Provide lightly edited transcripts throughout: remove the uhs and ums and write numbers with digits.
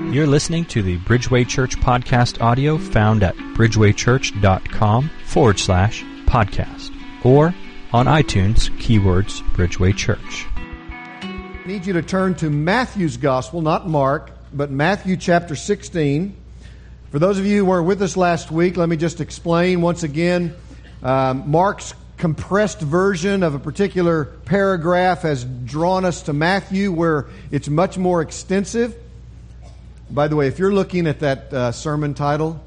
You're listening to the Bridgeway Church podcast audio found at bridgewaychurch.com/podcast or on iTunes, keywords Bridgeway Church. I need you to turn to Matthew's Gospel, not Mark, but Matthew chapter 16. For those of you who were with us last week, let me just explain once again. Mark's compressed version of a particular paragraph has drawn us to Matthew, where it's much more extensive. By the way, if you're looking at that sermon title,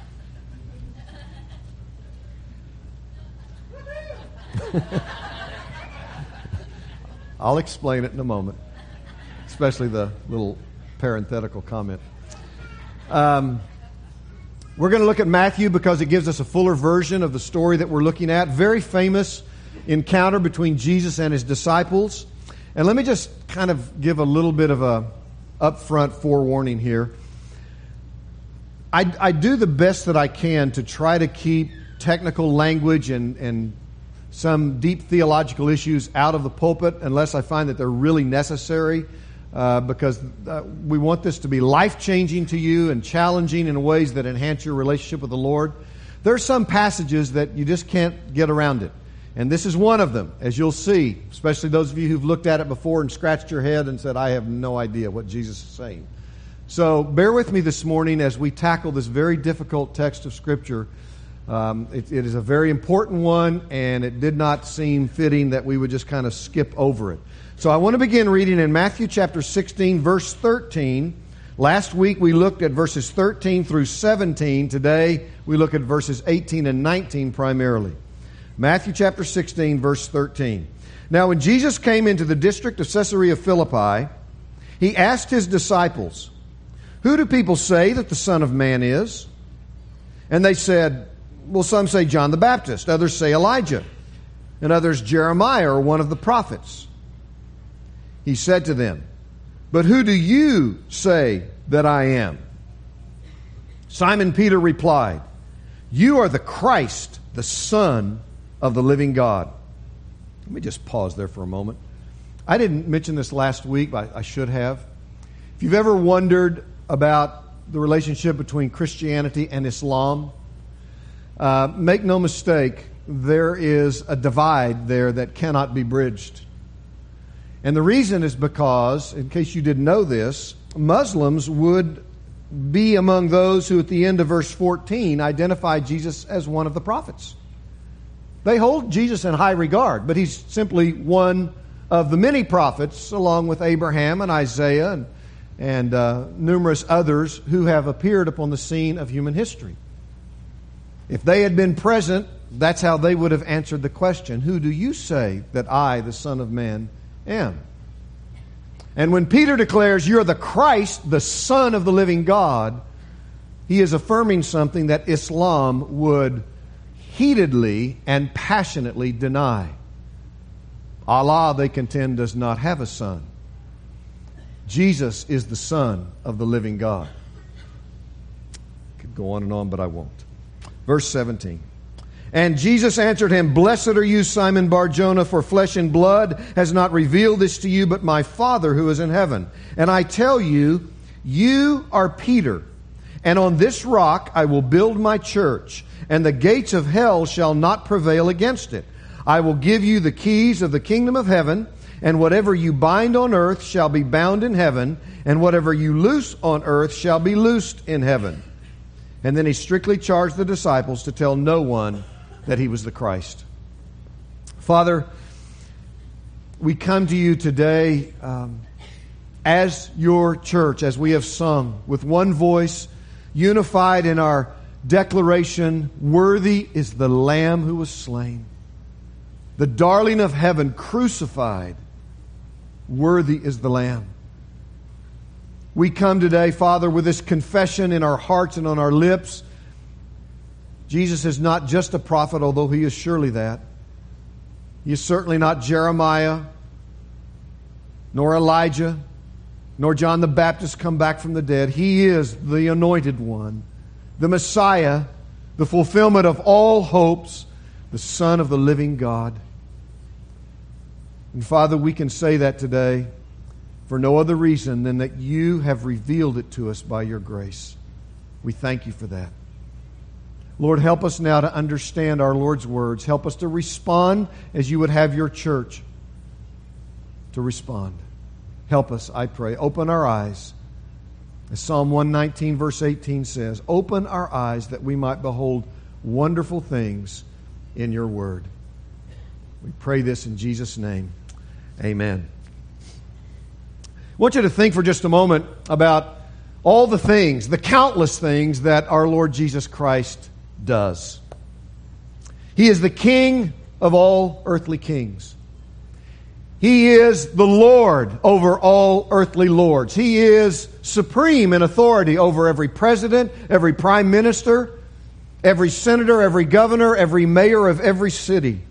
I'll explain it in a moment, especially the little parenthetical comment. We're going to look at Matthew because it gives us a fuller version of the story that we're looking at. Very famous encounter between Jesus and his disciples. And let me just kind of give a little bit of a upfront forewarning here. I do the best that I can to try to keep technical language and some deep theological issues out of the pulpit unless I find that they're really necessary, because we want this to be life-changing to you and challenging in ways that enhance your relationship with the Lord. There are some passages that you just can't get around it. And this is one of them, as you'll see, especially those of you who've looked at it before and scratched your head and said, I have no idea what Jesus is saying. So bear with me this morning as we tackle this very difficult text of Scripture. It is a very important one, and it did not seem fitting that we would just kind of skip over it. So I want to begin reading in Matthew chapter 16, verse 13. Last week we looked at verses 13 through 17. Today we look at verses 18 and 19 primarily. Matthew chapter 16, verse 13. Now when Jesus came into the district of Caesarea Philippi, he asked his disciples, "Who do people say that the Son of Man is?" And they said, well, some say John the Baptist, others say Elijah, and others Jeremiah or one of the prophets. He said to them, "But who do you say that I am?" Simon Peter replied, "You are the Christ, the Son of the living God." Let me just pause there for a moment. I didn't mention this last week, but I should have. If you've ever wondered about the relationship between Christianity and Islam, make no mistake, there is a divide there that cannot be bridged. And the reason is because, in case you didn't know this, Muslims would be among those who at the end of verse 14 identify Jesus as one of the prophets. They hold Jesus in high regard, but he's simply one of the many prophets, along with Abraham and Isaiah and numerous others who have appeared upon the scene of human history. If they had been present, that's how they would have answered the question, "Who do you say that I, the Son of Man, am?" And when Peter declares, "You're the Christ, the Son of the living God," he is affirming something that Islam would heatedly and passionately deny. Allah, they contend, does not have a son. Jesus is the Son of the living God. I could go on, but I won't. Verse 17. And Jesus answered him, "Blessed are you, Simon Bar-Jonah, for flesh and blood has not revealed this to you, but my Father who is in heaven. And I tell you, you are Peter, and on this rock I will build my church, and the gates of hell shall not prevail against it. I will give you the keys of the kingdom of heaven, and whatever you bind on earth shall be bound in heaven, and whatever you loose on earth shall be loosed in heaven." And then he strictly charged the disciples to tell no one that he was the Christ. Father, we come to you today as your church, as we have sung, with one voice, unified in our declaration, "Worthy is the Lamb who was slain, the darling of heaven crucified. Worthy is the Lamb." We come today, Father, with this confession in our hearts and on our lips. Jesus is not just a prophet, although he is surely that. He is certainly not Jeremiah, nor Elijah, nor John the Baptist come back from the dead. He is the anointed one, the Messiah, the fulfillment of all hopes, the Son of the living God. And Father, we can say that today for no other reason than that you have revealed it to us by your grace. We thank you for that. Lord, help us now to understand our Lord's words. Help us to respond as you would have your church to respond. Help us, I pray. Open our eyes. As Psalm 119 verse 18 says, open our eyes that we might behold wonderful things in your word. We pray this in Jesus' name. Amen. I want you to think for just a moment about all the things, the countless things that our Lord Jesus Christ does. He is the King of all earthly kings. He is the Lord over all earthly lords. He is supreme in authority over every president, every prime minister, every senator, every governor, every mayor of every city.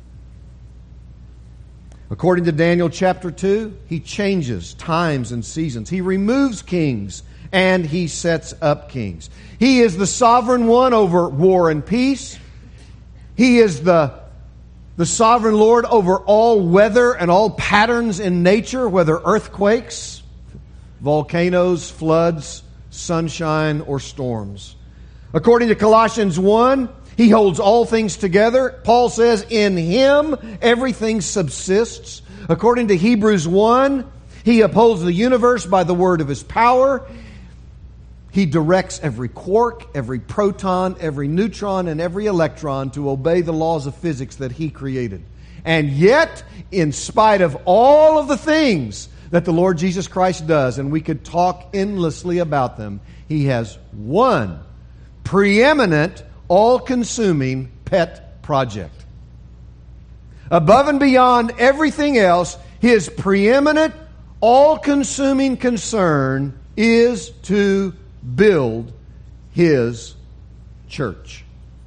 According to Daniel chapter 2, He changes times and seasons. He removes kings and He sets up kings. He is the sovereign one over war and peace. He is the sovereign Lord over all weather and all patterns in nature, whether earthquakes, volcanoes, floods, sunshine, or storms. According to Colossians 1, He holds all things together. Paul says, in Him everything subsists. According to Hebrews 1, He upholds the universe by the word of His power. He directs every quark, every proton, every neutron, and every electron to obey the laws of physics that He created. And yet, in spite of all of the things that the Lord Jesus Christ does, and we could talk endlessly about them, He has one preeminent, all-consuming pet project. Above and beyond everything else, His preeminent, all-consuming concern is to build His church.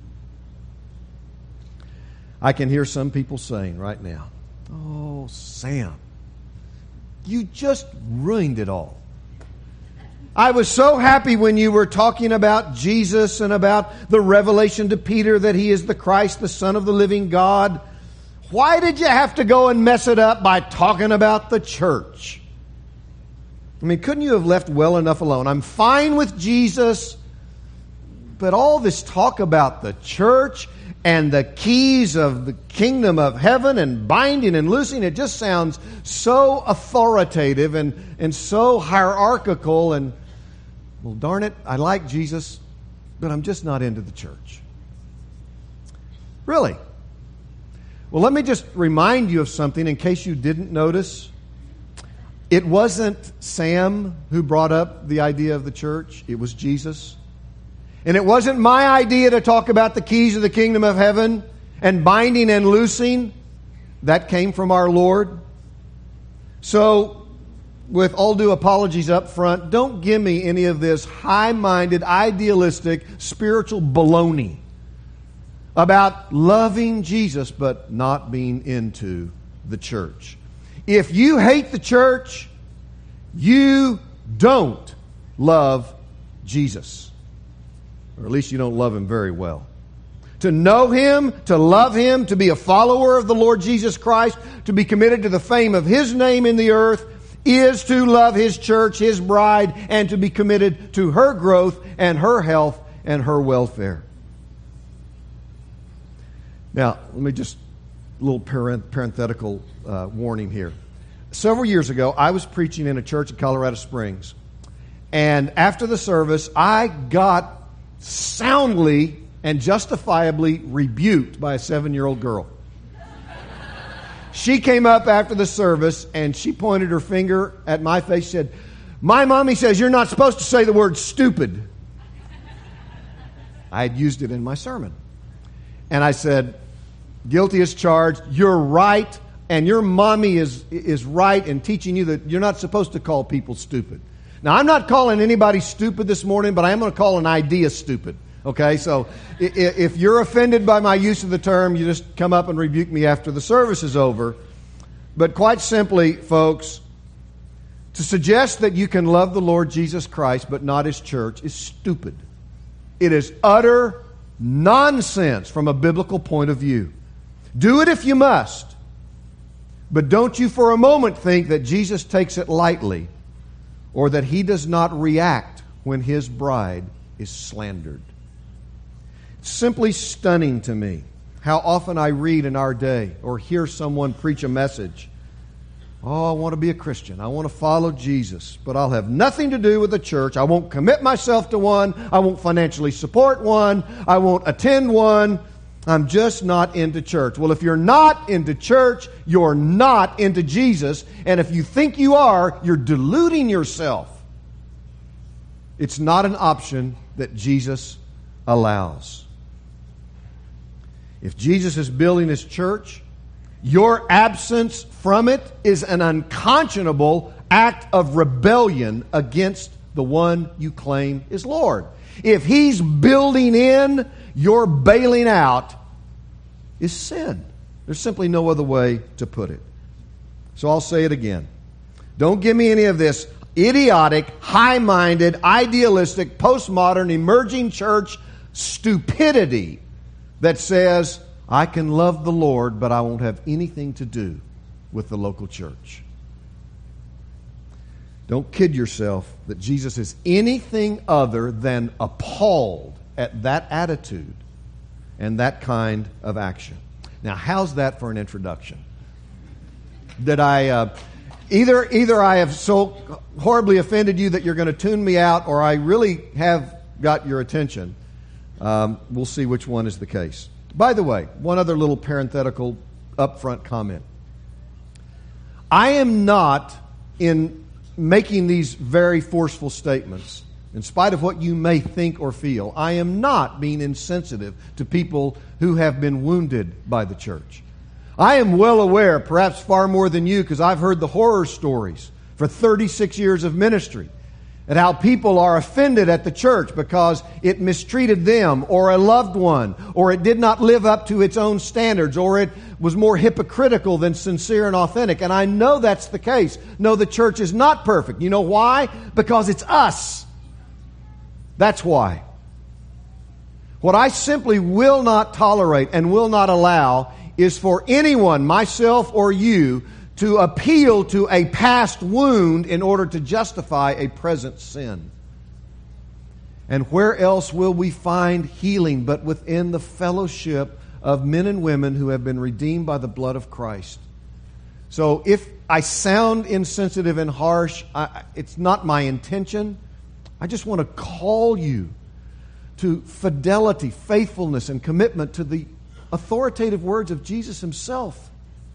I can hear some people saying right now, oh, Sam, you just ruined it all. I was so happy when you were talking about Jesus and about the revelation to Peter that He is the Christ, the Son of the living God. Why did you have to go and mess it up by talking about the church? I mean, couldn't you have left well enough alone? I'm fine with Jesus, but all this talk about the church and the keys of the kingdom of heaven and binding and loosing, it just sounds so authoritative and so hierarchical. And, well, darn it, I like Jesus, but I'm just not into the church. Really? Well, let me just remind you of something in case you didn't notice. It wasn't Sam who brought up the idea of the church. It was Jesus. And it wasn't my idea to talk about the keys of the kingdom of heaven and binding and loosing. That came from our Lord. So, with all due apologies up front, don't give me any of this high-minded, idealistic, spiritual baloney about loving Jesus but not being into the church. If you hate the church, you don't love Jesus. Or at least you don't love Him very well. To know Him, to love Him, to be a follower of the Lord Jesus Christ, to be committed to the fame of His name in the earth, is to love His church, His bride, and to be committed to her growth and her health and her welfare. Now, let me just, a little parenthetical warning here. Several years ago, I was preaching in a church in Colorado Springs. And after the service, I got soundly and justifiably rebuked by a 7-year-old girl. She came up after the service and she pointed her finger at my face and said, "My mommy says you're not supposed to say the word stupid." I had used it in my sermon. And I said, "Guilty as charged. You're right. And your mommy is right in teaching you that you're not supposed to call people stupid." Now, I'm not calling anybody stupid this morning, but I am going to call an idea stupid. Okay? So, if you're offended by my use of the term, you just come up and rebuke me after the service is over. But quite simply, folks, to suggest that you can love the Lord Jesus Christ but not His church is stupid. It is utter nonsense from a biblical point of view. Do it if you must. But don't you for a moment think that Jesus takes it lightly or that He does not react when His bride is slandered. It's simply stunning to me how often I read in our day or hear someone preach a message. Oh, I want to be a Christian. I want to follow Jesus, but I'll have nothing to do with the church. I won't commit myself to one. I won't financially support one. I won't attend one. I'm just not into church. Well, if you're not into church, you're not into Jesus. And if you think you are, you're deluding yourself. It's not an option that Jesus allows. If Jesus is building His church, your absence from it is an unconscionable act of rebellion against the one you claim is Lord. If He's building in, your bailing out is sin. There's simply no other way to put it. So I'll say it again. Don't give me any of this idiotic, high-minded, idealistic, postmodern, emerging church stupidity that says, I can love the Lord, but I won't have anything to do with the local church. Don't kid yourself that Jesus is anything other than appalled at that attitude and that kind of action. Now, how's that for an introduction? Did I either I have so horribly offended you that you're going to tune me out, or I really have got your attention? We'll see which one is the case. By the way, one other little parenthetical upfront comment. I am not, in making these very forceful statements, in spite of what you may think or feel, I am not being insensitive to people who have been wounded by the church. I am well aware, perhaps far more than you, because I've heard the horror stories for 36 years of ministry, and how people are offended at the church because it mistreated them or a loved one, or it did not live up to its own standards, or it was more hypocritical than sincere and authentic. And I know that's the case. No, the church is not perfect. You know why? Because it's us. That's why. What I simply will not tolerate and will not allow is for anyone, myself or you, to appeal to a past wound in order to justify a present sin. And where else will we find healing but within the fellowship of men and women who have been redeemed by the blood of Christ? So if I sound insensitive and harsh, it's not my intention. I just want to call you to fidelity, faithfulness, and commitment to the authoritative words of Jesus Himself.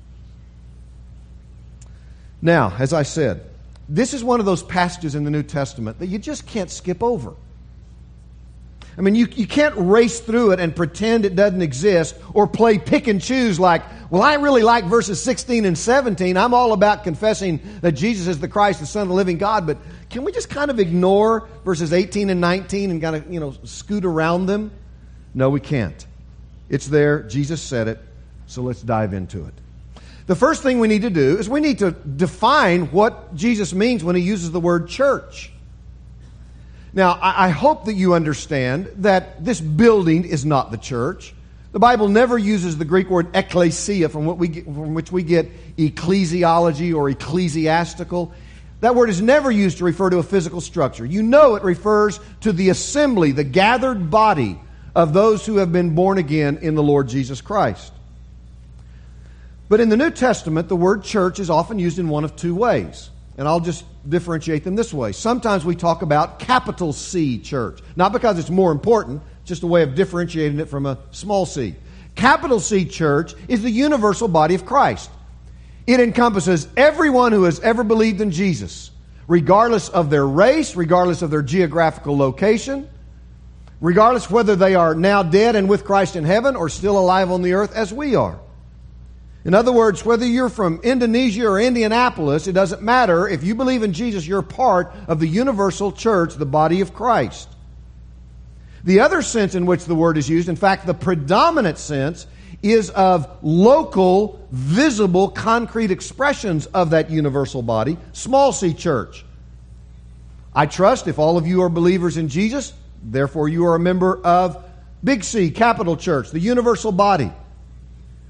Now, as I said, this is one of those passages in the New Testament that you just can't skip over. I mean, you can't race through it and pretend it doesn't exist, or play pick and choose like, well, I really like verses 16 and 17. I'm all about confessing that Jesus is the Christ, the Son of the living God, but can we just kind of ignore verses 18 and 19 and kind of, scoot around them? No, we can't. It's there. Jesus said it. So let's dive into it. The first thing we need to do is we need to define what Jesus means when He uses the word church. Now, I hope that you understand that this building is not the church. The Bible never uses the Greek word ekklesia, from which we get ecclesiology or ecclesiastical. That word is never used to refer to a physical structure. You know it refers to the assembly, the gathered body of those who have been born again in the Lord Jesus Christ. But in the New Testament, the word church is often used in one of two ways. And I'll just differentiate them this way. Sometimes we talk about capital C church. Not because it's more important, just a way of differentiating it from a small c. Capital C church is the universal body of Christ. It encompasses everyone who has ever believed in Jesus, regardless of their race, regardless of their geographical location, regardless whether they are now dead and with Christ in heaven or still alive on the earth as we are. In other words, whether you're from Indonesia or Indianapolis, it doesn't matter. If you believe in Jesus, you're part of the universal church, the body of Christ. The other sense in which the word is used, in fact, the predominant sense, is of local, visible, concrete expressions of that universal body, small c church. I trust if all of you are believers in Jesus, therefore you are a member of Big C, capital church, the universal body.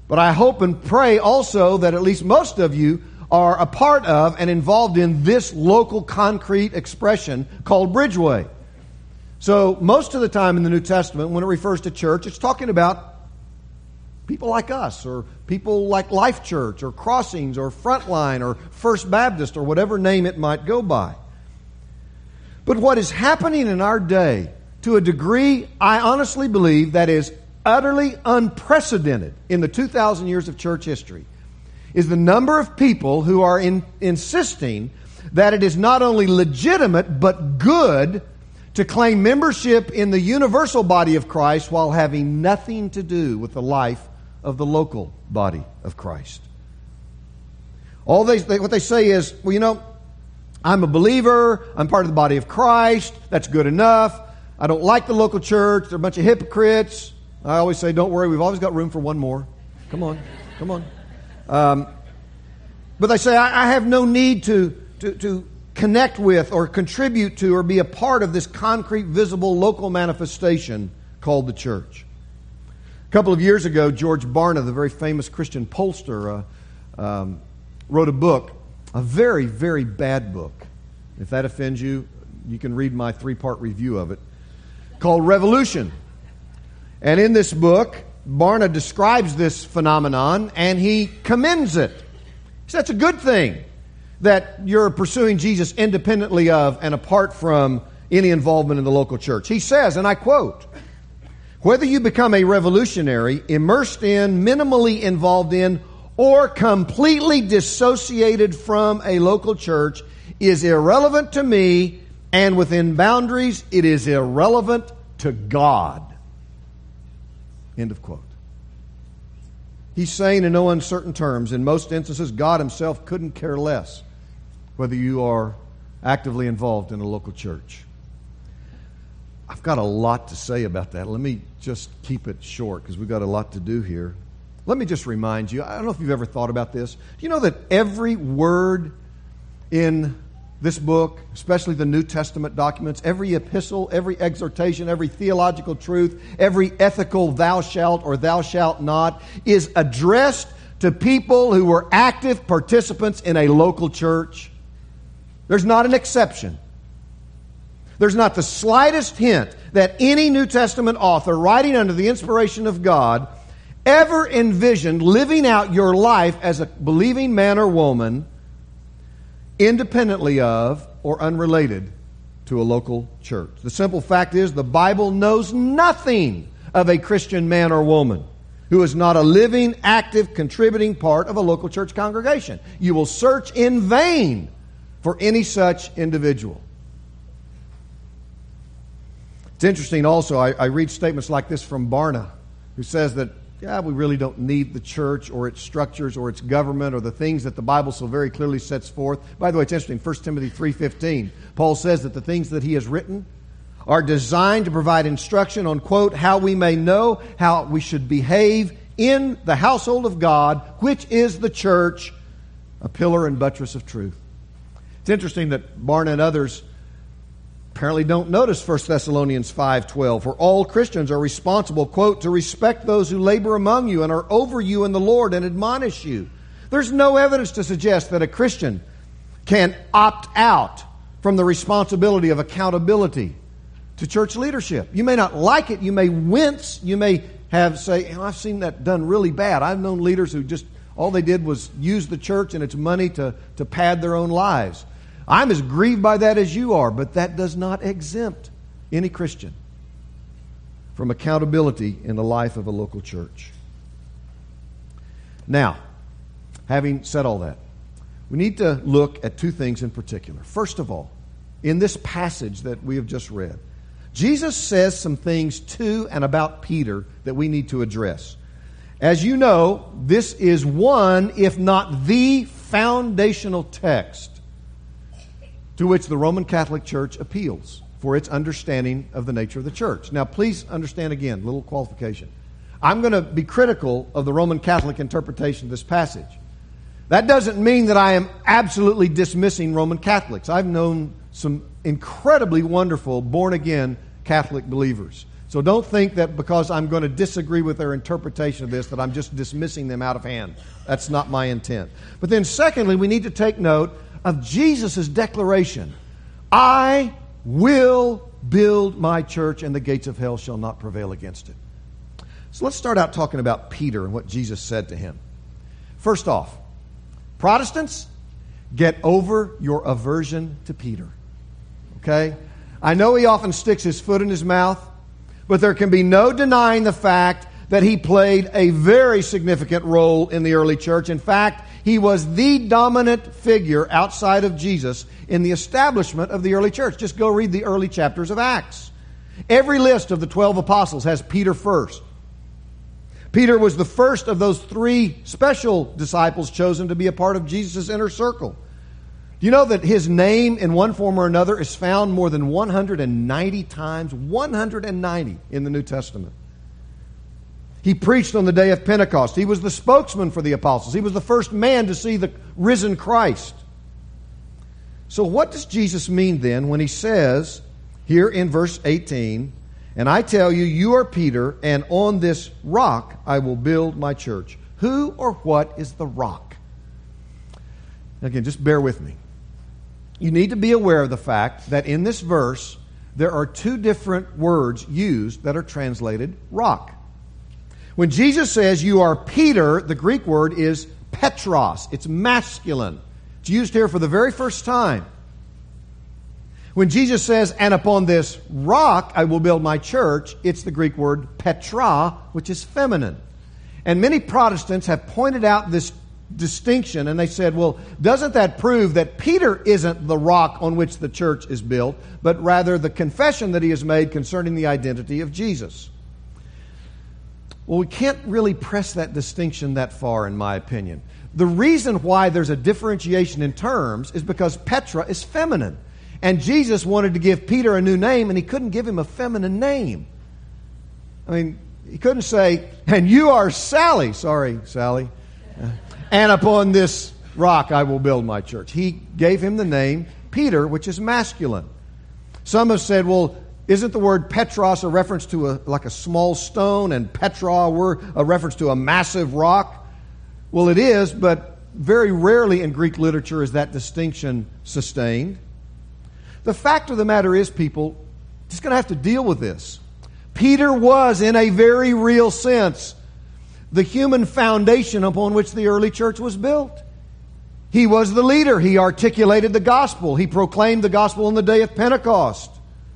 But I hope and pray also that at least most of you are a part of and involved in this local concrete expression called Bridgeway. So most of the time in the New Testament, when it refers to church, it's talking about people like us, or people like Life Church, or Crossings, or Frontline, or First Baptist, or whatever name it might go by. But what is happening in our day, to a degree I honestly believe that is utterly unprecedented in the 2,000 years of church history, is the number of people who are insisting that it is not only legitimate but good to claim membership in the universal body of Christ while having nothing to do with the life of the local body of Christ. What they say is, well, I'm a believer, I'm part of the body of Christ, that's good enough. I don't like the local church, they're a bunch of hypocrites. I always say, don't worry, we've always got room for one more. Come on. But they say, I have no need to connect with or contribute to or be a part of this concrete, visible, local manifestation called the church. A couple of years ago, George Barna, the very famous Christian pollster, wrote a book, a very, very bad book. If that offends you, you can read my 3-part review of it, called Revolution. And in this book, Barna describes this phenomenon and he commends it. He says it's a good thing that you're pursuing Jesus independently of and apart from any involvement in the local church. He says, and I quote, "Whether you become a revolutionary, immersed in, minimally involved in, or completely dissociated from a local church is irrelevant to me, and within boundaries, it is irrelevant to God." End of quote. He's saying in no uncertain terms, in most instances, God Himself couldn't care less whether you are actively involved in a local church. I've got a lot to say about that. Let me just keep it short because we've got a lot to do here. Let me just remind you, I don't know if you've ever thought about this. Do you know that every word in this book, especially the New Testament documents, every epistle, every exhortation, every theological truth, every ethical thou shalt or thou shalt not is addressed to people who were active participants in a local church? There's not an exception. There's not the slightest hint that any New Testament author writing under the inspiration of God ever envisioned living out your life as a believing man or woman independently of or unrelated to a local church. The simple fact is the Bible knows nothing of a Christian man or woman who is not a living, active, contributing part of a local church congregation. You will search in vain for any such individual. It's interesting also, I read statements like this from Barna, who says that we really don't need the church or its structures or its government or the things that the Bible so very clearly sets forth. By the way, it's interesting, 1 Timothy 3:15, Paul says that the things that he has written are designed to provide instruction on, quote, how we may know how we should behave in the household of God, which is the church, a pillar and buttress of truth. It's interesting that Barna and others apparently don't notice 1 Thessalonians 5:12, for all Christians are responsible, quote, to respect those who labor among you and are over you in the Lord and admonish you. There's no evidence to suggest that a Christian can opt out from the responsibility of accountability to church leadership. You may not like it, you may wince, you may say, I've seen that done really bad. I've known leaders who just, all they did was use the church and its money to pad their own lives. I'm as grieved by that as you are, but that does not exempt any Christian from accountability in the life of a local church. Now, having said all that, we need to look at two things in particular. First of all, in this passage that we have just read, Jesus says some things to and about Peter that we need to address. As you know, this is one, if not the foundational text to which the Roman Catholic Church appeals for its understanding of the nature of the church. Now, please understand again, little qualification. I'm going to be critical of the Roman Catholic interpretation of this passage. That doesn't mean that I am absolutely dismissing Roman Catholics. I've known some incredibly wonderful born-again Catholic believers. So don't think that because I'm going to disagree with their interpretation of this that I'm just dismissing them out of hand. That's not my intent. But then secondly, we need to take note of Jesus' declaration. I will build my church and the gates of hell shall not prevail against it. So let's start out talking about Peter and what Jesus said to him. First off, Protestants, get over your aversion to Peter. Okay? I know he often sticks his foot in his mouth, but there can be no denying the fact that he played a very significant role in the early church. In fact, he was the dominant figure outside of Jesus in the establishment of the early church. Just go read the early chapters of Acts. Every list of the 12 apostles has Peter first. Peter was the first of those 3 special disciples chosen to be a part of Jesus' inner circle. Do you know that his name in one form or another is found more than 190 times? 190 in the New Testament. He preached on the day of Pentecost. He was the spokesman for the apostles. He was the first man to see the risen Christ. So what does Jesus mean then when he says here in verse 18, and I tell you, you are Peter, and on this rock I will build my church. Who or what is the rock? Again, just bear with me. You need to be aware of the fact that in this verse, there are 2 different words used that are translated rock. When Jesus says you are Peter, the Greek word is Petros. It's masculine. It's used here for the very first time. When Jesus says, and upon this rock I will build my church, it's the Greek word Petra, which is feminine. And many Protestants have pointed out this distinction, and they said, well, doesn't that prove that Peter isn't the rock on which the church is built, but rather the confession that he has made concerning the identity of Jesus? Well, we can't really press that distinction that far, in my opinion. The reason why there's a differentiation in terms is because Petra is feminine. And Jesus wanted to give Peter a new name, and he couldn't give him a feminine name. I mean, he couldn't say, and you are Sally. Sorry, Sally. And upon this rock I will build my church. He gave him the name Peter, which is masculine. Some have said, well, isn't the word Petros a reference to like a small stone, and Petra a reference to a massive rock? Well, it is, but very rarely in Greek literature is that distinction sustained. The fact of the matter is, people, just going to have to deal with this. Peter was, in a very real sense, the human foundation upon which the early church was built. He was the leader. He articulated the gospel. He proclaimed the gospel on the day of Pentecost.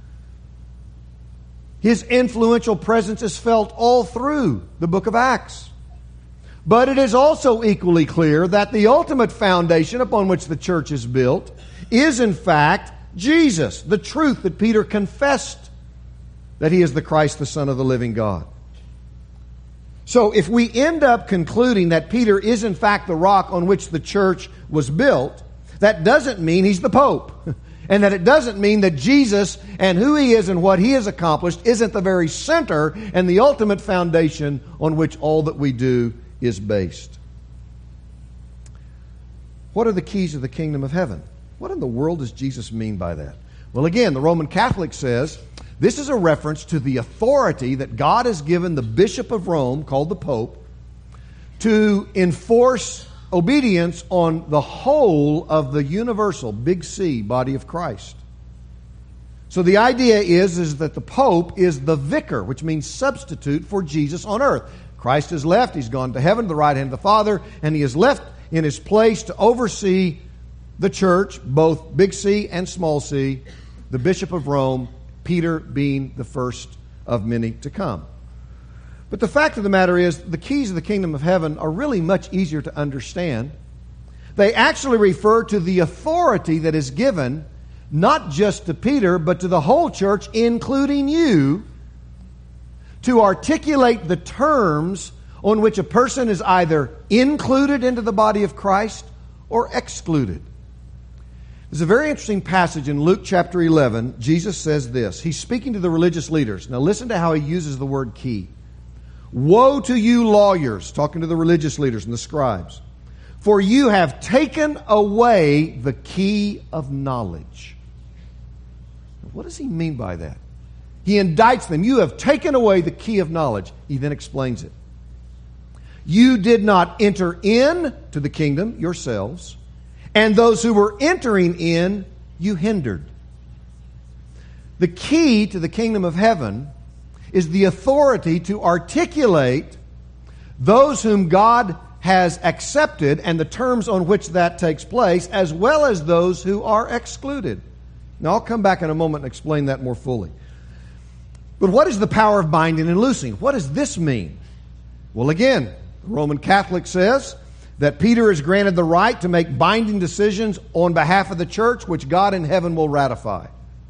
His influential presence is felt all through the book of Acts. But it is also equally clear that the ultimate foundation upon which the church is built is, in fact, Jesus, the truth that Peter confessed that he is the Christ, the Son of the living God. So if we end up concluding that Peter is in fact the rock on which the church was built, that doesn't mean he's the Pope. And that it doesn't mean that Jesus and who he is and what he has accomplished isn't the very center and the ultimate foundation on which all that we do is based. What are the keys of the kingdom of heaven? What in the world does Jesus mean by that? Well, again, the Roman Catholic says this is a reference to the authority that God has given the Bishop of Rome, called the Pope, to enforce obedience on the whole of the universal, big C, body of Christ. So the idea is that the Pope is the vicar, which means substitute for Jesus on earth. Christ has left, he's gone to heaven, to the right hand of the Father, and he is left in his place to oversee the church, both big C and small c, the Bishop of Rome, Peter being the first of many to come. But the fact of the matter is, the keys of the kingdom of heaven are really much easier to understand. They actually refer to the authority that is given not just to Peter, but to the whole church, including you, to articulate the terms on which a person is either included into the body of Christ or excluded. There's a very interesting passage in Luke chapter 11. Jesus says this. He's speaking to the religious leaders. Now listen to how he uses the word key. Woe to you lawyers, talking to the religious leaders and the scribes, for you have taken away the key of knowledge. What does he mean by that? He indicts them. You have taken away the key of knowledge. He then explains it. You did not enter in to the kingdom yourselves, and those who were entering in, you hindered. The key to the kingdom of heaven is the authority to articulate those whom God has accepted and the terms on which that takes place, as well as those who are excluded. Now, I'll come back in a moment and explain that more fully. But what is the power of binding and loosing? What does this mean? Well, again, the Roman Catholic says that Peter is granted the right to make binding decisions on behalf of the church, which God in heaven will ratify.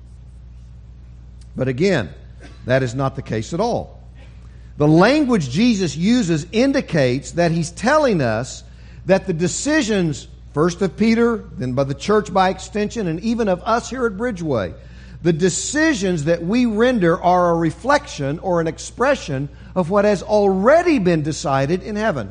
But again, that is not the case at all. The language Jesus uses indicates that he's telling us that the decisions, first of Peter, then by the church by extension, and even of us here at Bridgeway, the decisions that we render are a reflection or an expression of what has already been decided in heaven.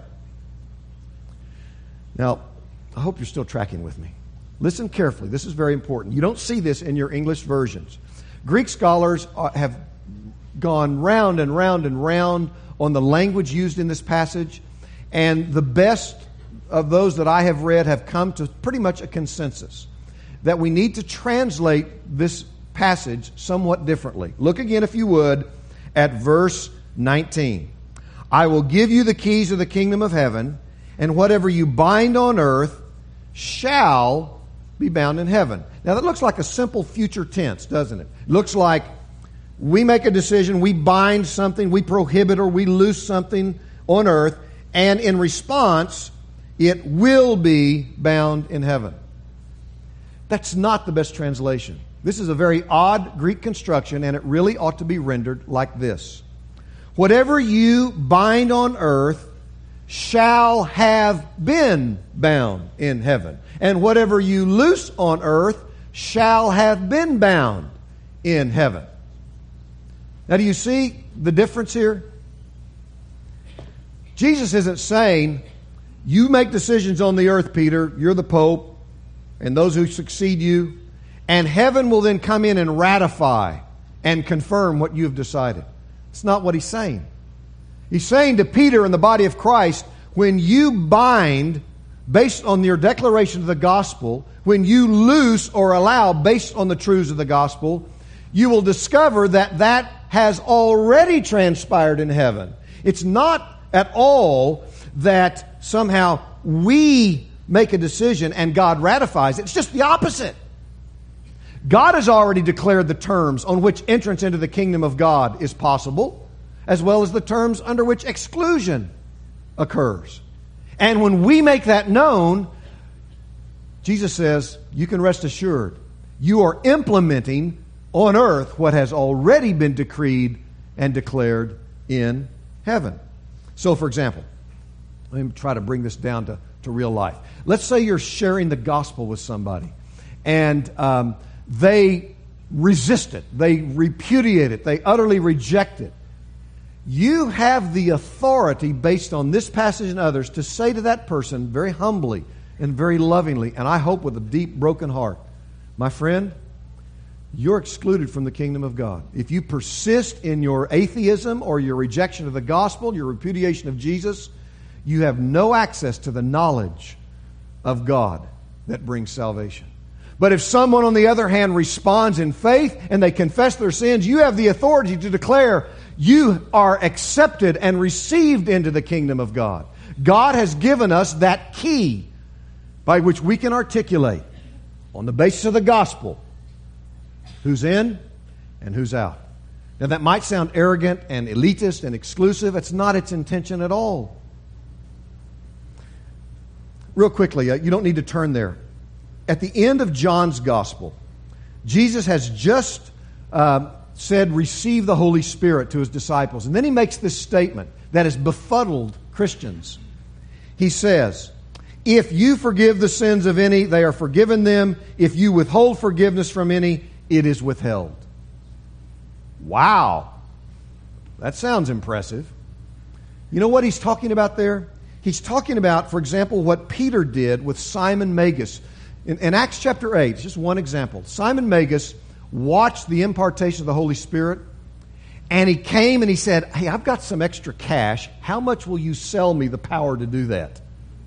Now, I hope you're still tracking with me. Listen carefully. This is very important. You don't see this in your English versions. Greek scholars have gone round and round and round on the language used in this passage, and the best of those that I have read have come to pretty much a consensus that we need to translate this passage somewhat differently. Look again, if you would, at verse 19. I will give you the keys of the kingdom of heaven, and whatever you bind on earth shall be bound in heaven. Now that looks like a simple future tense, doesn't it? It looks like we make a decision, we bind something, we prohibit or we loose something on earth, and in response, it will be bound in heaven. That's not the best translation. This is a very odd Greek construction, and it really ought to be rendered like this. Whatever you bind on earth shall have been bound in heaven, and whatever you loose on earth shall have been bound in heaven. Now, do you see the difference here? Jesus isn't saying, you make decisions on the earth, Peter, you're the Pope, and those who succeed you, and heaven will then come in and ratify and confirm what you've decided. It's not what he's saying. He's saying to Peter and the body of Christ, when you bind based on your declaration of the gospel, when you loose or allow based on the truths of the gospel, you will discover that that has already transpired in heaven. It's not at all that somehow we make a decision and God ratifies it. It's just the opposite. God has already declared the terms on which entrance into the kingdom of God is possible, as well as the terms under which exclusion occurs. And when we make that known, Jesus says, you can rest assured, you are implementing on earth what has already been decreed and declared in heaven. So, for example, let me try to bring this down to real life. Let's say you're sharing the gospel with somebody, and they resist it, they repudiate it, they utterly reject it. You have the authority, based on this passage and others, to say to that person very humbly and very lovingly, and I hope with a deep, broken heart, my friend, you're excluded from the kingdom of God. If you persist in your atheism or your rejection of the gospel, your repudiation of Jesus, you have no access to the knowledge of God that brings salvation. But if someone, on the other hand, responds in faith and they confess their sins, you have the authority to declare you are accepted and received into the kingdom of God. God has given us that key by which we can articulate, on the basis of the gospel, who's in and who's out. Now that might sound arrogant and elitist and exclusive. It's not its intention at all. Real quickly, you don't need to turn there. At the end of John's gospel, Jesus has just said, receive the Holy Spirit to his disciples. And then he makes this statement that has befuddled Christians. He says, if you forgive the sins of any, they are forgiven them. If you withhold forgiveness from any, it is withheld. Wow. That sounds impressive. You know what he's talking about there? He's talking about, for example, what Peter did with Simon Magus. In Acts chapter 8, it's just one example. Simon Magus watched the impartation of the Holy Spirit, And he came and he said, hey, I've got some extra cash. How much will you sell me the power to do that?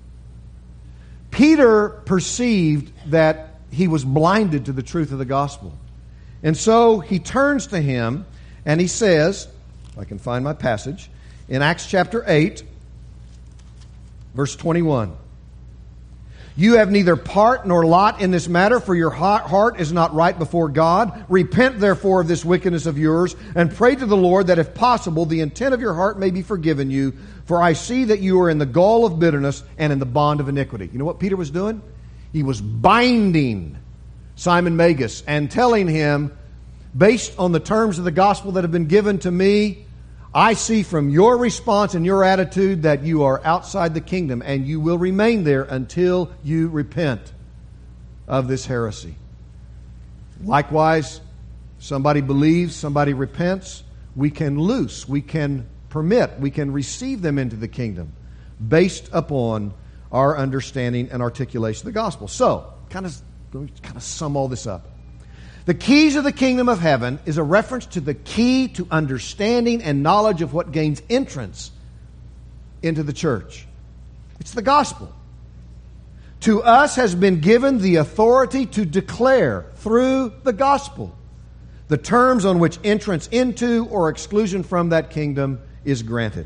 Peter perceived that he was blinded to the truth of the gospel. And so he turns to him and he says, if I can find my passage, in Acts chapter 8, verse 21. You have neither part nor lot in this matter, for your heart is not right before God. Repent, therefore, of this wickedness of yours, and pray to the Lord that, if possible, the intent of your heart may be forgiven you. For I see that you are in the gall of bitterness and in the bond of iniquity. You know what Peter was doing? He was binding Simon Magus and telling him, based on the terms of the gospel that have been given to me, I see from your response and your attitude that you are outside the kingdom, and you will remain there until you repent of this heresy. Likewise, somebody believes, somebody repents, we can loose, we can permit, we can receive them into the kingdom based upon our understanding and articulation of the gospel. So, kind of sum all this up. The keys of the kingdom of heaven is a reference to the key to understanding and knowledge of what gains entrance into the church. It's the gospel. To us has been given the authority to declare through the gospel the terms on which entrance into or exclusion from that kingdom is granted.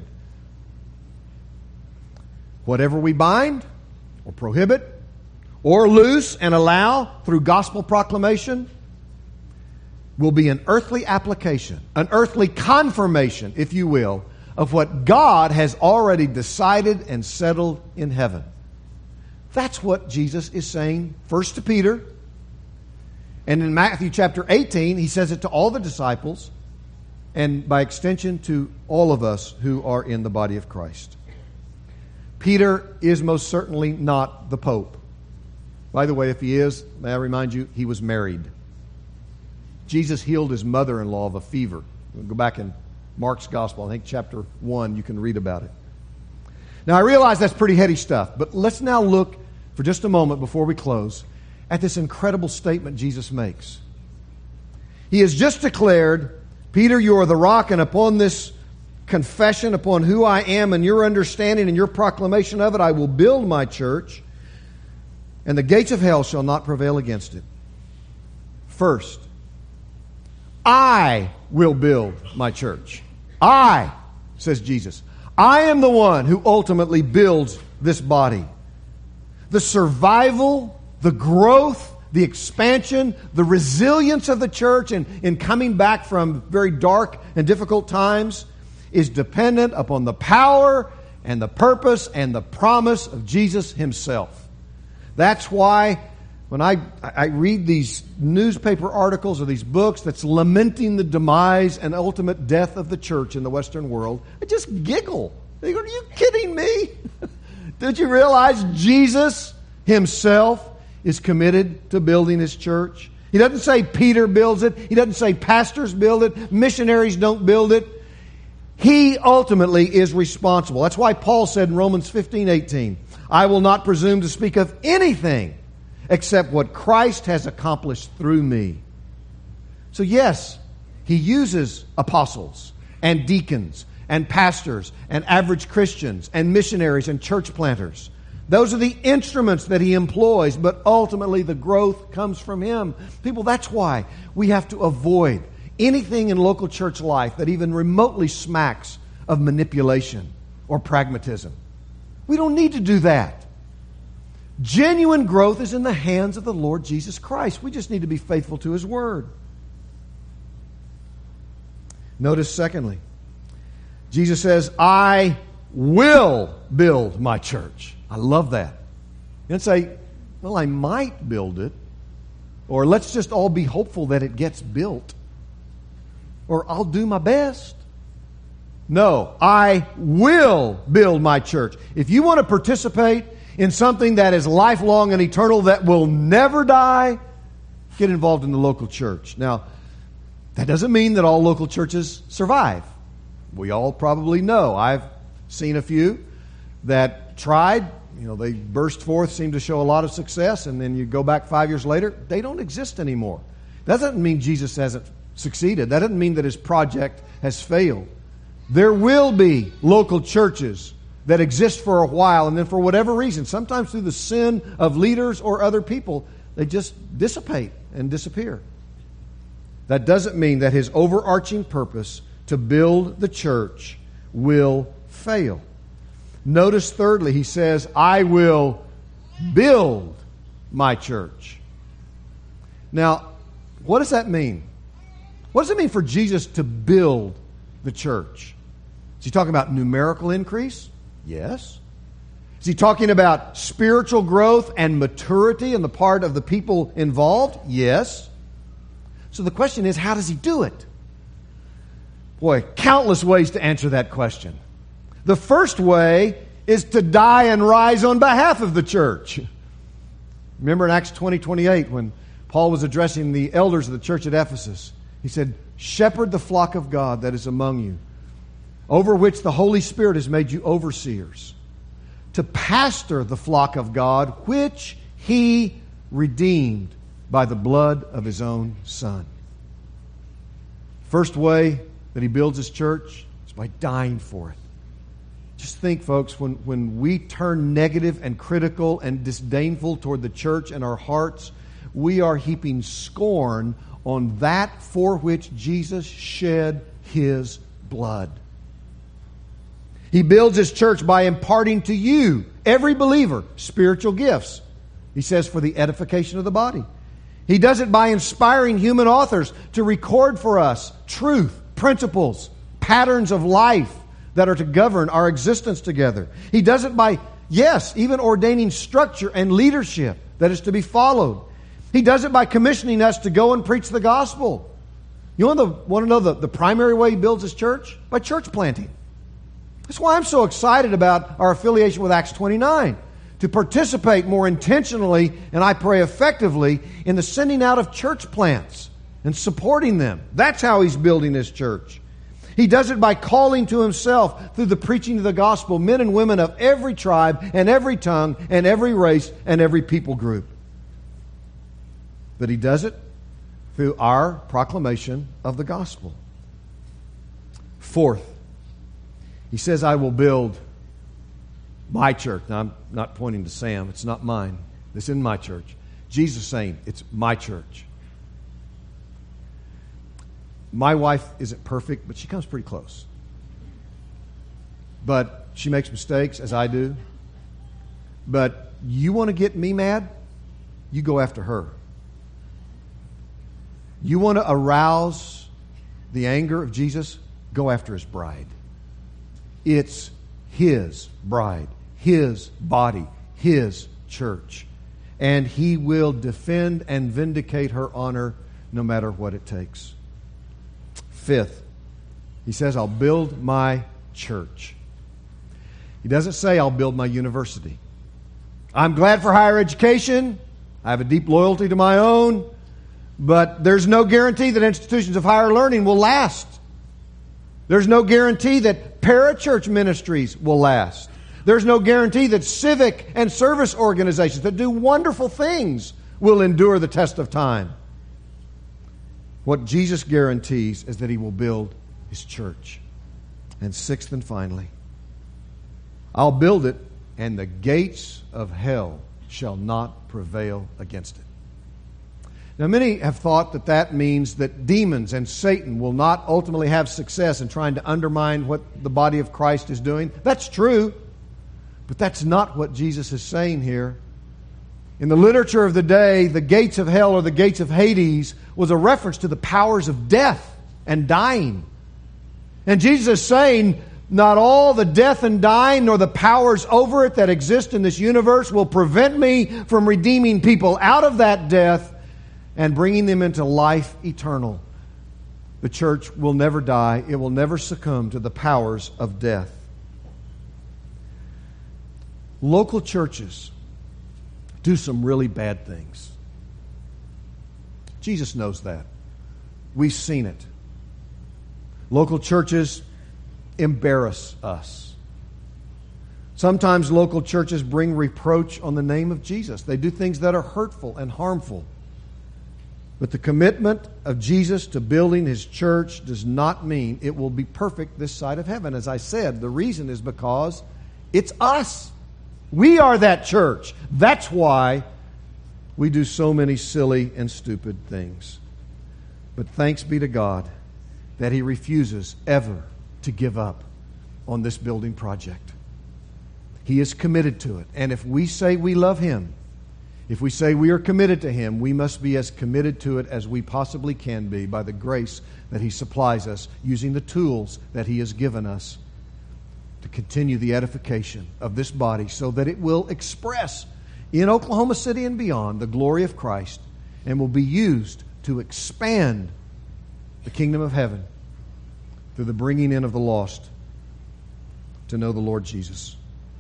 Whatever we bind or prohibit or loose and allow through gospel proclamation will be an earthly application, an earthly confirmation, if you will, of what God has already decided and settled in heaven. That's what Jesus is saying first to Peter. And in Matthew chapter 18, he says it to all the disciples, and by extension to all of us who are in the body of Christ. Peter is most certainly not the Pope. By the way, if he is, may I remind you, he was married. Jesus healed his mother-in-law of a fever. We'll go back in Mark's Gospel, I think chapter 1, you can read about it. Now, I realize that's pretty heady stuff, but let's now look for just a moment before we close at this incredible statement Jesus makes. He has just declared, Peter, you are the rock, and upon this confession, upon who I am and your understanding and your proclamation of it, I will build my church, and the gates of hell shall not prevail against it. First, I will build my church. I, says Jesus, I am the one who ultimately builds this body. The survival, the growth, the expansion, the resilience of the church in coming back from very dark and difficult times is dependent upon the power and the purpose and the promise of Jesus Himself. That's why when I read these newspaper articles or these books that's lamenting the demise and ultimate death of the church in the Western world, I just giggle. They go, are you kidding me? Did you realize Jesus Himself is committed to building His church? He doesn't say Peter builds it. He doesn't say pastors build it. Missionaries don't build it. He ultimately is responsible. That's why Paul said in Romans 15:18, I will not presume to speak of anything except what Christ has accomplished through me. So yes, He uses apostles and deacons and pastors and average Christians and missionaries and church planters. Those are the instruments that He employs, but ultimately the growth comes from Him. People, that's why we have to avoid anything in local church life that even remotely smacks of manipulation or pragmatism. We don't need to do that. Genuine growth is in the hands of the Lord Jesus Christ. We just need to be faithful to His Word. Notice, secondly, Jesus says, I will build my church. I love that. You don't say, well, I might build it, or let's just all be hopeful that it gets built, or I'll do my best. No, I will build my church. If you want to participate in something that is lifelong and eternal, that will never die, get involved in the local church. Now, that doesn't mean that all local churches survive. We all probably know. I've seen a few that tried. They burst forth, seemed to show a lot of success, and then you go back 5 years later, they don't exist anymore. Doesn't mean Jesus hasn't succeeded. That doesn't mean that his project has failed. There will be local churches that exist for a while, and then for whatever reason, sometimes through the sin of leaders or other people, they just dissipate and disappear. That doesn't mean that his overarching purpose to build the church will fail. Notice thirdly, he says, I will build my church. Now, what does that mean? What does it mean for Jesus to build the church? Is he talking about numerical increase? Yes. Is he talking about spiritual growth and maturity on the part of the people involved? Yes. So the question is, how does he do it? Boy, countless ways to answer that question. The first way is to die and rise on behalf of the church. Remember in Acts 20:28 when Paul was addressing the elders of the church at Ephesus, he said, shepherd the flock of God that is among you, over which the Holy Spirit has made you overseers, to pastor the flock of God, which he redeemed by the blood of his own Son. First way that he builds his church is by dying for it. Just think, folks, when we turn negative and critical and disdainful toward the church in our hearts, we are heaping scorn on that for which Jesus shed his blood. He builds his church by imparting to you, every believer, spiritual gifts. He says, for the edification of the body. He does it by inspiring human authors to record for us truth, principles, patterns of life that are to govern our existence together. He does it by, yes, even ordaining structure and leadership that is to be followed. He does it by commissioning us to go and preach the gospel. You want to know the primary way he builds his church? By church planting. That's why I'm so excited about our affiliation with Acts 29. To participate more intentionally, and I pray effectively, in the sending out of church plants and supporting them. That's how he's building his church. He does it by calling to himself, through the preaching of the gospel, men and women of every tribe and every tongue and every race and every people group. But he does it through our proclamation of the gospel. Fourth, he says, I will build my church. Now, I'm not pointing to Sam. It's not mine. This isn't my church. Jesus is saying, it's my church. My wife isn't perfect, but she comes pretty close. But she makes mistakes, as I do. But you want to get me mad? You go after her. You want to arouse the anger of Jesus? Go after his bride. It's his bride, his body, his church. And he will defend and vindicate her honor no matter what it takes. Fifth, he says, I'll build my church. He doesn't say, I'll build my university. I'm glad for higher education. I have a deep loyalty to my own. But there's no guarantee that institutions of higher learning will last. There's no guarantee that parachurch ministries will last. There's no guarantee that civic and service organizations that do wonderful things will endure the test of time. What Jesus guarantees is that he will build his church. And sixth and finally, I'll build it, and the gates of hell shall not prevail against it. Now, many have thought that that means that demons and Satan will not ultimately have success in trying to undermine what the body of Christ is doing. That's true, but that's not what Jesus is saying here. In the literature of the day, the gates of hell or the gates of Hades was a reference to the powers of death and dying. And Jesus is saying, not all the death and dying nor the powers over it that exist in this universe will prevent me from redeeming people out of that death and bringing them into life eternal. The church will never die. It will never succumb to the powers of death. Local churches do some really bad things. Jesus knows that. We've seen it. Local churches embarrass us. Sometimes local churches bring reproach on the name of Jesus. They do things that are hurtful and harmful. But the commitment of Jesus to building His church does not mean it will be perfect this side of heaven. As I said, the reason is because it's us. We are that church. That's why we do so many silly and stupid things. But thanks be to God that He refuses ever to give up on this building project. He is committed to it. And if we say we love Him, if we say we are committed to Him, we must be as committed to it as we possibly can be by the grace that He supplies us, using the tools that He has given us to continue the edification of this body so that it will express in Oklahoma City and beyond the glory of Christ and will be used to expand the kingdom of heaven through the bringing in of the lost to know the Lord Jesus.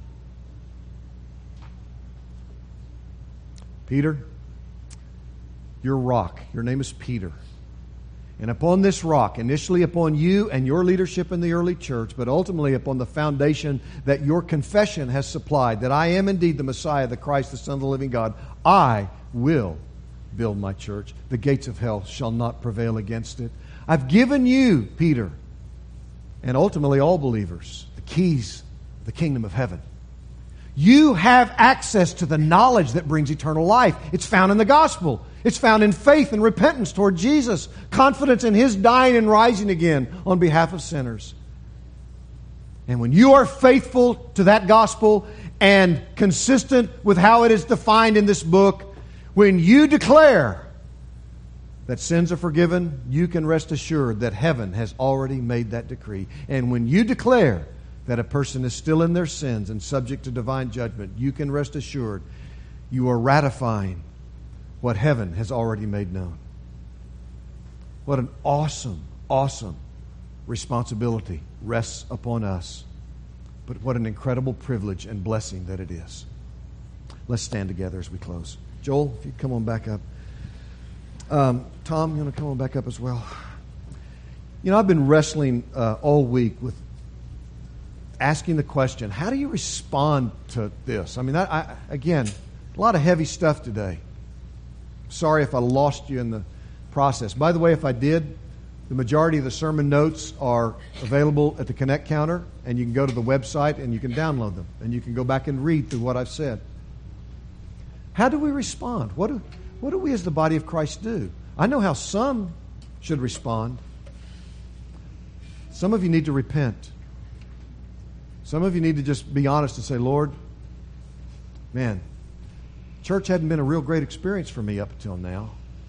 Peter, your rock. Your name is Peter. And upon this rock, initially upon you and your leadership in the early church, but ultimately upon the foundation that your confession has supplied, that I am indeed the Messiah, the Christ, the Son of the living God, I will build my church. The gates of hell shall not prevail against it. I've given you, Peter, and ultimately all believers, the keys of the kingdom of heaven. You have access to the knowledge that brings eternal life. It's found in the gospel. It's found in faith and repentance toward Jesus, confidence in His dying and rising again on behalf of sinners. And when you are faithful to that gospel and consistent with how it is defined in this book, when you declare that sins are forgiven, you can rest assured that heaven has already made that decree. And when you declare that a person is still in their sins and subject to divine judgment, you can rest assured you are ratifying what heaven has already made known. What an awesome, awesome responsibility rests upon us. But what an incredible privilege and blessing that it is. Let's stand together as we close. Joel, if you come on back up. Tom, you want to come on back up as well? You know, I've been wrestling all week with asking the question, how do you respond to this? I mean, again, a lot of heavy stuff today. Sorry if I lost you in the process. By the way, if I did, the majority of the sermon notes are available at the Connect counter, and you can go to the website and you can download them, and you can go back and read through what I've said. How do we respond? What do we as the body of Christ do? I know how some should respond. Some of you need to repent. Some of you need to just be honest and say, Lord, man, church hadn't been a real great experience for me up until now.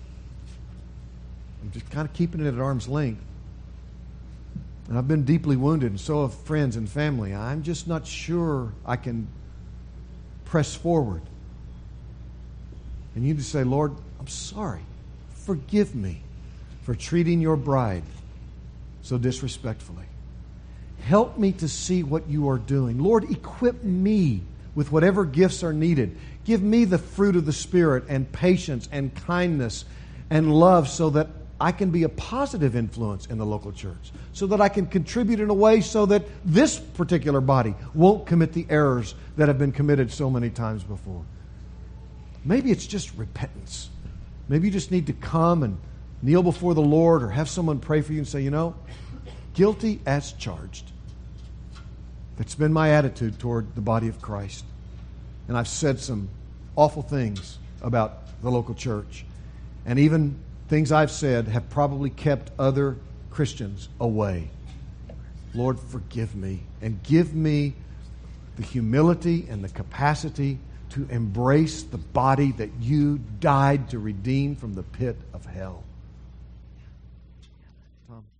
I'm just kind of keeping it at arm's length. And I've been deeply wounded, and so have friends and family. I'm just not sure I can press forward. And you just say, Lord, I'm sorry. Forgive me for treating your bride so disrespectfully. Help me to see what you are doing. Lord, equip me with whatever gifts are needed. Give me the fruit of the Spirit and patience and kindness and love so that I can be a positive influence in the local church, so that I can contribute in a way so that this particular body won't commit the errors that have been committed so many times before. Maybe it's just repentance. Maybe you just need to come and kneel before the Lord or have someone pray for you and say, you know, guilty as charged. That's been my attitude toward the body of Christ. And I've said some awful things about the local church. And even things I've said have probably kept other Christians away. Lord, forgive me and give me the humility and the capacity to embrace the body that you died to redeem from the pit of hell. Tom.